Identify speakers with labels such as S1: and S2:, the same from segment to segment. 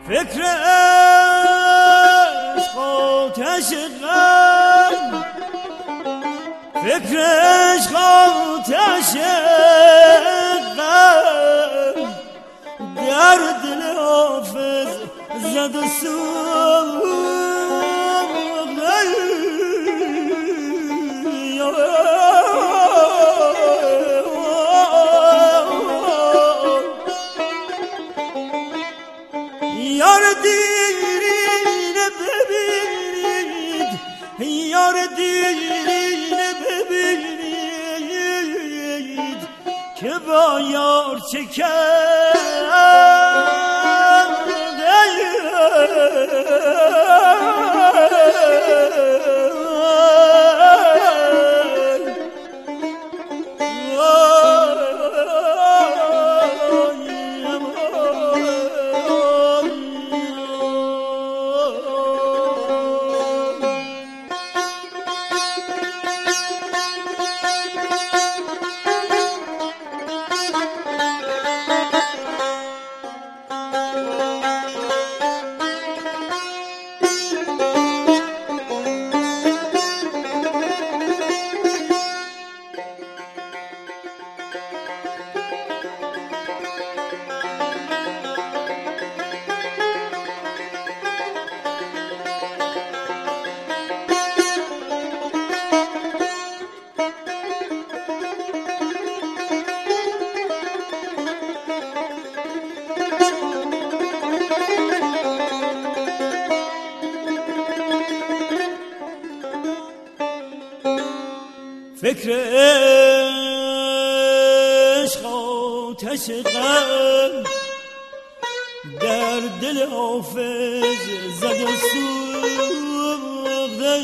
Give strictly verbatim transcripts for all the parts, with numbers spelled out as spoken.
S1: فکر عشق آتش غم، فکر عشق آتش غم در دل حافظ زد و سوخت. یار دیرینه ببینید، یار دیرینه ببینید که با یار چه کرده. فکر عشق آتش غم در دل حافظ زد و سوخت.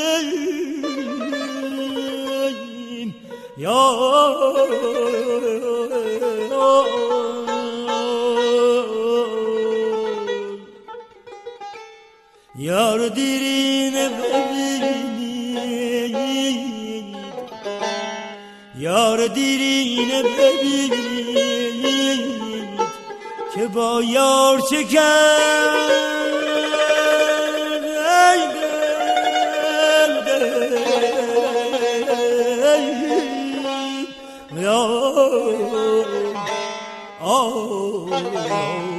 S1: یار دیرینه ببینید، یار دیرینه ببینید که با یار چه کرد. Oh